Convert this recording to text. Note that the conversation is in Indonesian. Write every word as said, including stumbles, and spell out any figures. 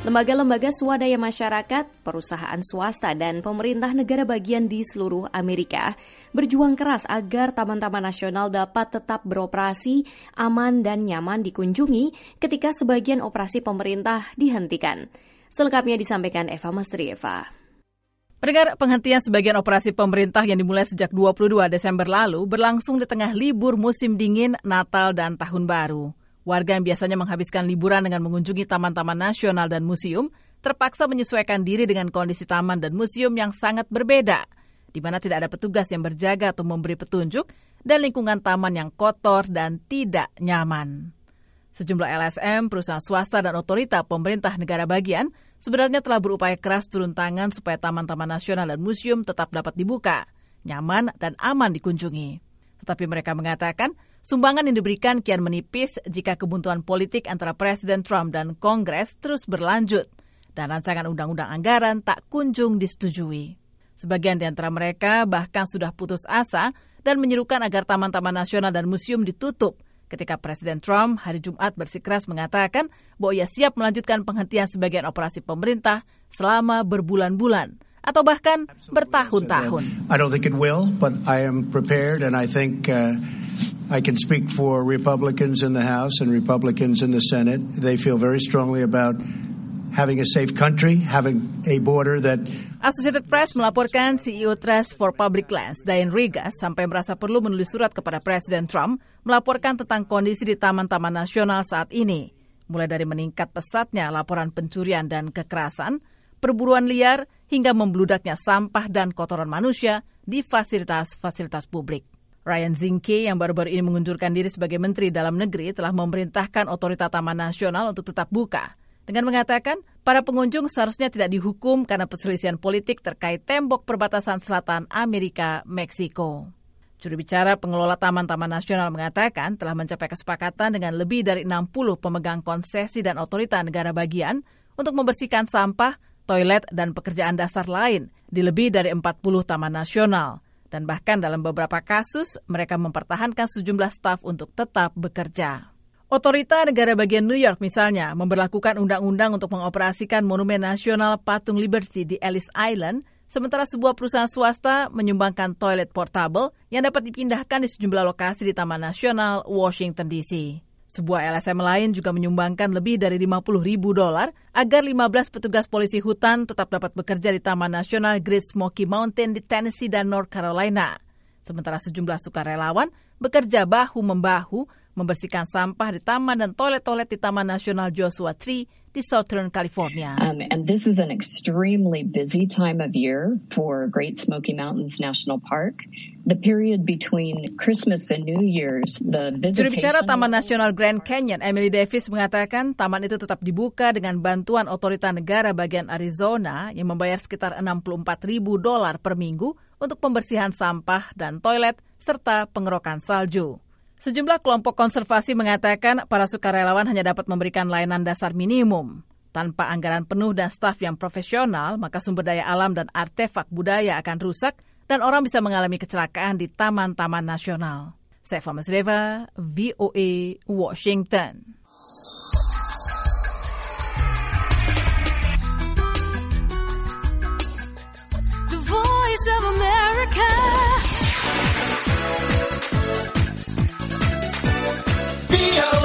Lembaga-lembaga swadaya masyarakat, perusahaan swasta, dan pemerintah negara bagian di seluruh Amerika berjuang keras agar taman-taman nasional dapat tetap beroperasi, aman dan nyaman dikunjungi ketika sebagian operasi pemerintah dihentikan. Selengkapnya disampaikan Eva Mastrieva. Pendengar, penghentian sebagian operasi pemerintah yang dimulai sejak dua puluh dua Desember lalu berlangsung di tengah libur musim dingin, Natal, dan Tahun Baru. Warga yang biasanya menghabiskan liburan dengan mengunjungi taman-taman nasional dan museum terpaksa menyesuaikan diri dengan kondisi taman dan museum yang sangat berbeda, di mana tidak ada petugas yang berjaga atau memberi petunjuk dan lingkungan taman yang kotor dan tidak nyaman. Sejumlah L S M, perusahaan swasta, dan otorita pemerintah negara bagian sebenarnya telah berupaya keras turun tangan supaya taman-taman nasional dan museum tetap dapat dibuka, nyaman, dan aman dikunjungi. Tetapi mereka mengatakan sumbangan yang diberikan kian menipis jika kebuntuan politik antara Presiden Trump dan Kongres terus berlanjut dan rancangan undang-undang anggaran tak kunjung disetujui. Sebagian di antara mereka bahkan sudah putus asa dan menyerukan agar taman-taman nasional dan museum ditutup ketika Presiden Trump hari Jumat bersikeras mengatakan bahwa ia siap melanjutkan penghentian sebagian operasi pemerintah selama berbulan-bulan atau bahkan bertahun-tahun. I don't think it will, but I am prepared and I think uh, I can speak for Republicans in the House and Republicans in the Senate. They feel very strongly about having a safe country, having a border that... Associated Press melaporkan C E O Trust for Public Lands, Diane Regas, sampai merasa perlu menulis surat kepada Presiden Trump melaporkan tentang kondisi di taman-taman nasional saat ini, mulai dari meningkat pesatnya laporan pencurian dan kekerasan, perburuan liar, hingga membludaknya sampah dan kotoran manusia di fasilitas-fasilitas publik. Ryan Zinke yang baru-baru ini mengundurkan diri sebagai Menteri Dalam Negeri telah memerintahkan otorita Taman Nasional untuk tetap buka, dengan mengatakan para pengunjung seharusnya tidak dihukum karena perselisihan politik terkait tembok perbatasan selatan Amerika-Meksiko. Juru bicara pengelola Taman-Taman Nasional mengatakan telah mencapai kesepakatan dengan lebih dari enam puluh pemegang konsesi dan otorita negara bagian untuk membersihkan sampah, toilet, dan pekerjaan dasar lain di lebih dari empat puluh taman nasional. Dan bahkan dalam beberapa kasus, mereka mempertahankan sejumlah staf untuk tetap bekerja. Otorita negara bagian New York misalnya memberlakukan undang-undang untuk mengoperasikan Monumen Nasional Patung Liberty di Ellis Island, sementara sebuah perusahaan swasta menyumbangkan toilet portable yang dapat dipindahkan di sejumlah lokasi di Taman Nasional Washington D C. Sebuah L S M lain juga menyumbangkan lebih dari lima puluh ribu dolar agar lima belas petugas polisi hutan tetap dapat bekerja di Taman Nasional Great Smoky Mountain di Tennessee dan North Carolina. Sementara sejumlah sukarelawan bekerja bahu-membahu membersihkan sampah di taman dan toilet-toilet di Taman Nasional Joshua Tree di Southern California. Um, and this is an extremely busy time of year for Great Smoky Mountains National Park. The period between Christmas and New Year's, the visitation... Juru bicara Taman Nasional Grand Canyon, Emily Davis, mengatakan taman itu tetap dibuka dengan bantuan otorita negara bagian Arizona yang membayar sekitar enam puluh empat ribu dolar per minggu untuk pembersihan sampah dan toilet serta pengerokan salju. Sejumlah kelompok konservasi mengatakan para sukarelawan hanya dapat memberikan layanan dasar minimum. Tanpa anggaran penuh dan staf yang profesional, maka sumber daya alam dan artefak budaya akan rusak dan orang bisa mengalami kecelakaan di taman-taman nasional. Saya Eva Mastrieva, V O A, Washington. The Voice of America. V O A